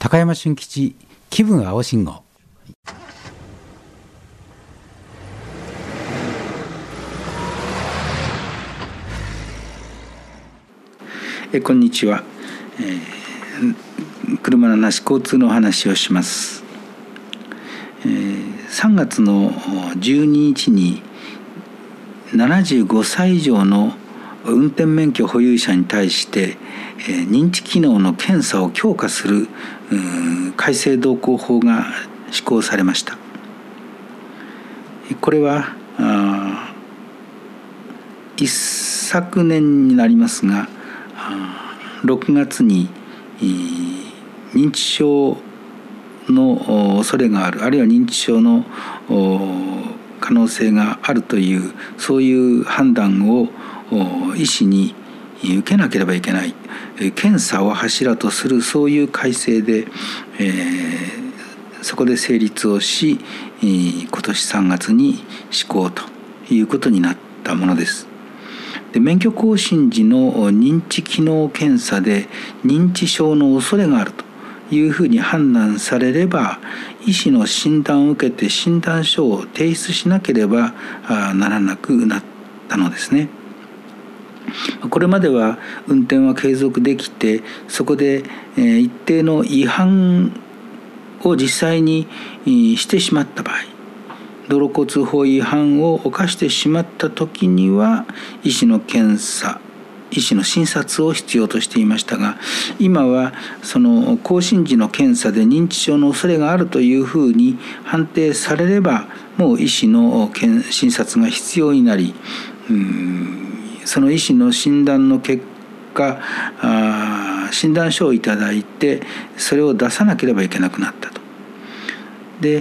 高山俊吉気分青信号。 こんにちは、車のなし交通のお話をします。3月の12日に75歳以上の運転免許保有者に対して認知機能の検査を強化する改正道交法が施行されました。これは一昨年になりますが、6月に認知症の恐れがある、あるいは認知症の可能性があるというそういう判断を医師に受けなければいけない検査を柱とするそういう改正で、そこで成立をし今年3月に施行ということになったものです。で、免許更新時の認知機能検査で認知症の恐れがあるというふうに判断されれば、医師の診断を受けて診断書を提出しなければならなくなったのですね。これまでは運転は継続できて、そこで一定の違反を実際にしてしまった場合、道路交通法違反を犯してしまった時には医師の検査、医師の診察を必要としていましたが、今はその更新時の検査で認知症の恐れがあるというふうに判定されれば、もう医師の診察が必要になり、その医師の診断の結果、診断書をいただいてそれを出さなければいけなくなったと。で、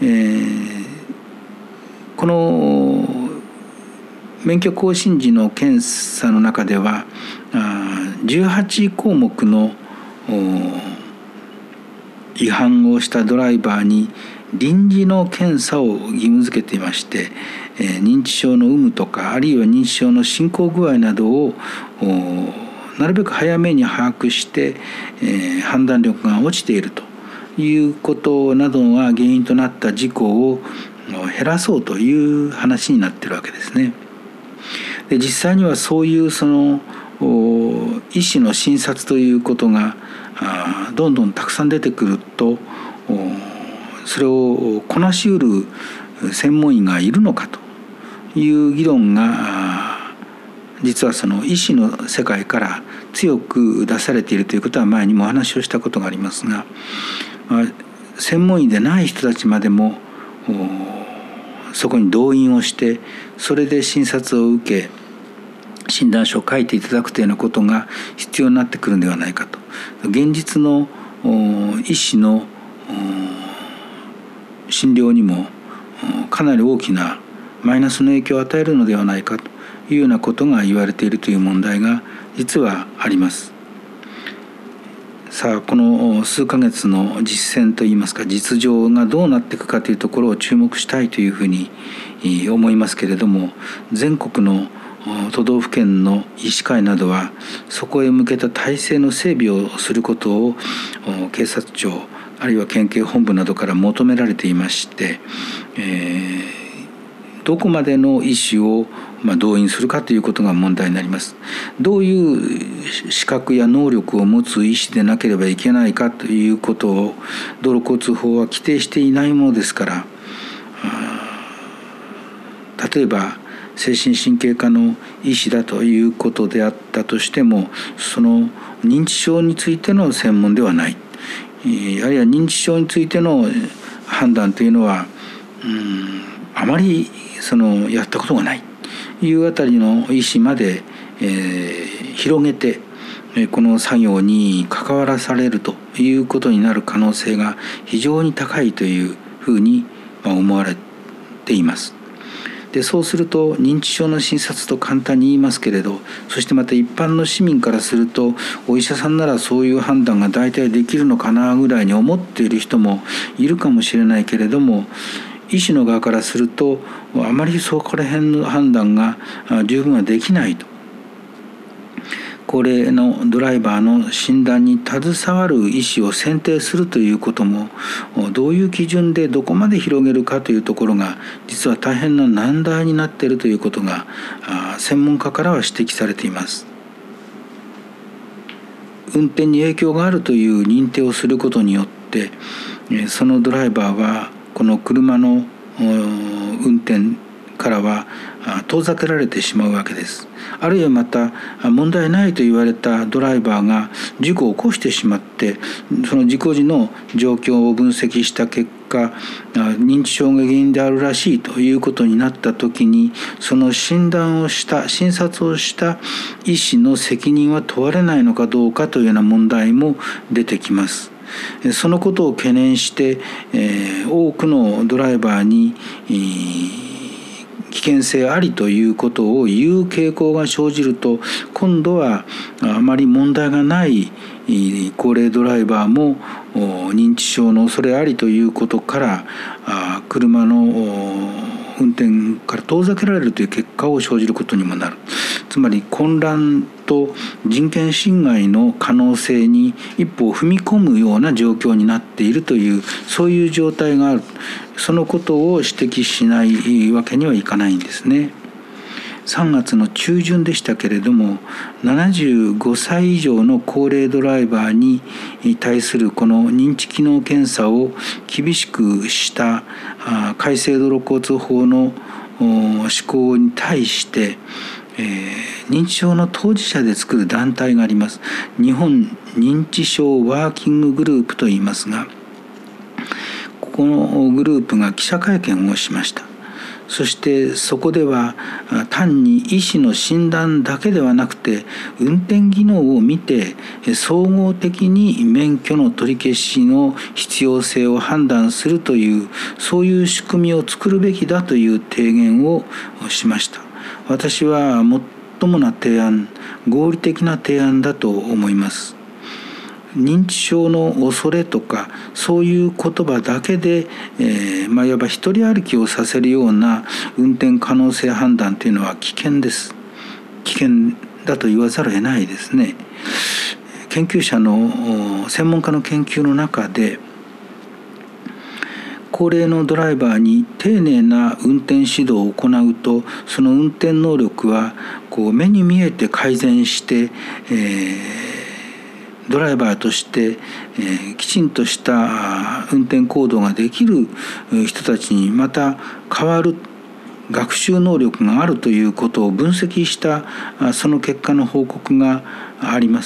この免許更新時の検査の中では18項目の違反をしたドライバーに臨時の検査を義務付けていまして、認知症の有無とか、あるいは認知症の進行具合などをなるべく早めに把握して、判断力が落ちているということなどが原因となった事故を減らそうという話になっているわけですね。で、実際にはそういうその医師の診察ということがどんどんたくさん出てくると、それをこなしうる専門医がいるのかという議論が実はその医師の世界から強く出されているということは前にもお話をしたことがありますが、専門医でない人たちまでもそこに動員をして、それで診察を受け診断書を書いていただくというようなことが必要になってくるのではないかと。現実の医師の診療にもかなり大きなマイナスの影響を与えるのではないかというようなことが言われているという問題が実はあります。さあ、この数ヶ月の実践といいますか実情がどうなっていくかというところを注目したいというふうに思いますけれども、全国の都道府県の医師会などはそこへ向けた体制の整備をすることを警察庁あるいは県警本部などから求められていまして、どこまでの医師を動員するかということが問題になります。どういう資格や能力を持つ医師でなければいけないかということを道路交通法は規定していないものですから、例えば精神神経科の医師だということであったとしても、その認知症についての専門ではない、あるいは認知症についての判断というのはあまりやったことがないというあたりの医師まで、広げてこの作業に関わらされるということになる可能性が非常に高いというふうに思われています。で、そうすると認知症の診察と簡単に言いますけれど、そしてまた一般の市民からするとお医者さんならそういう判断が大体できるのかなぐらいに思っている人もいるかもしれないけれども、医師の側からするとあまりそこら辺の判断が十分はできないと、 高齢のドライバーの診断に携わる医師を選定するということも、どういう基準でどこまで広げるかというところが実は大変な難題になっているということが専門家からは指摘されています。運転に影響があるという認定をすることによってそのドライバーはこの車の運転からは遠ざけられてしまうわけです。あるいはまた問題ないと言われたドライバーが事故を起こしてしまってその事故時の状況を分析した結果認知症が原因であるらしいということになった時にその診察をした医師の責任は問われないのかどうかというような問題も出てきます。そのことを懸念して多くのドライバーに危険性ありということを言う傾向が生じると今度はあまり問題がない高齢ドライバーも認知症の恐れありということから車の運転から遠ざけられるという結果を生じることにもなる。つまり混乱と人権侵害の可能性に一歩踏み込むような状況になっているというそういう状態がある。そのことを指摘しないわけにはいかないんですね。3月の中旬でしたけれども75歳以上の高齢ドライバーに対するこの認知機能検査を厳しくした改正道路交通法の施行に対して認知症の当事者で作る団体があります。日本認知症ワーキンググループといいますがこのグループが記者会見をしました。そしてそこでは単に医師の診断だけではなくて運転技能を見て総合的に免許の取り消しの必要性を判断するというそういう仕組みを作るべきだという提言をしました。私は最もな提案合理的な提案だと思います。認知症の恐れとかそういう言葉だけで、いわば一人歩きをさせるような運転可能性判断というのは危険です。危険だと言わざるを得ないですね。研究者の専門家の研究の中で高齢のドライバーに丁寧な運転指導を行うとその運転能力は目に見えて改善して、ドライバーとして、きちんとした運転行動ができる人たちにまた変わる学習能力があるということを分析したその結果の報告があります。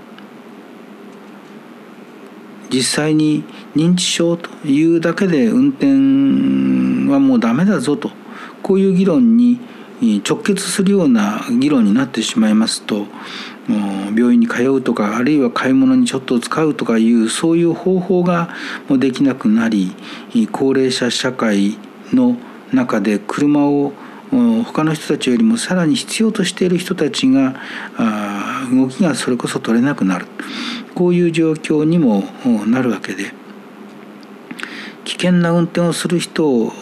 実際に認知症というだけで運転はもうダメだぞとこういう議論に直結するような議論になってしまいますと病院に通うとかあるいは買い物にちょっと使うとかいうそういう方法がもうできなくなり高齢者社会の中で車を他の人たちよりもさらに必要としている人たちが動きがそれこそ取れなくなるこういう状況にもなるわけで危険な運転をする人を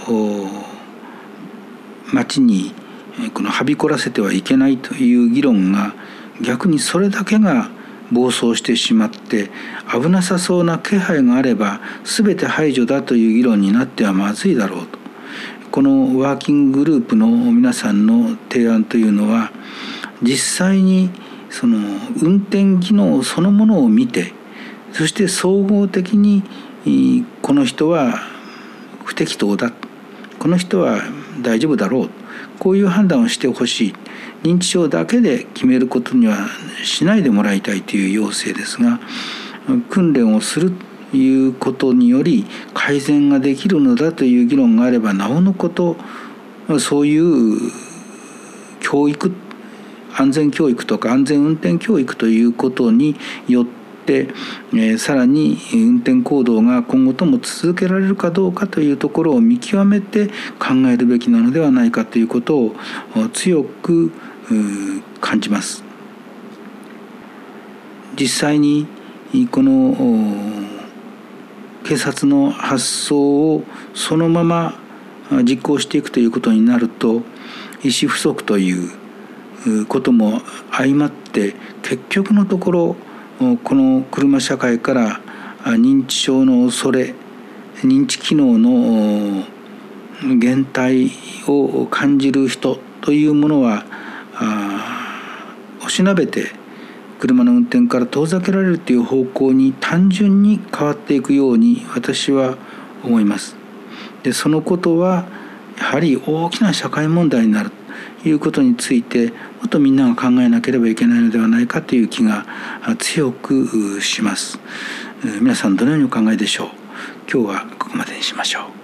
街にはびこらせてはいけないという議論が逆にそれだけが暴走してしまって危なさそうな気配があれば全て排除だという議論になってはまずいだろうとこのワーキンググループの皆さんの提案というのは実際にその運転技能そのものを見てそして総合的にこの人は不適当だこの人は大丈夫だろうこういう判断をしてほしい認知症だけで決めることにはしないでもらいたいという要請ですが訓練をするということにより改善ができるのだという議論があればなおのことそういう教育安全教育とか安全運転教育ということによってさらに運転行動が今後とも続けられるかどうかというところを見極めて考えるべきなのではないかということを強く感じます。実際にこの警察の発想をそのまま実行していくということになると医師不足ということも相まって結局のところこの車社会から認知症の恐れ、認知機能の減退を感じる人というものはおしなべて車の運転から遠ざけられるという方向に単純に変わっていくように私は思います。でそのことはやはり大きな社会問題になるということについてもっとみんなが考えなければいけないのではないかという気が強くします。皆さんどのようにお考えでしょう。今日はここまでにしましょう。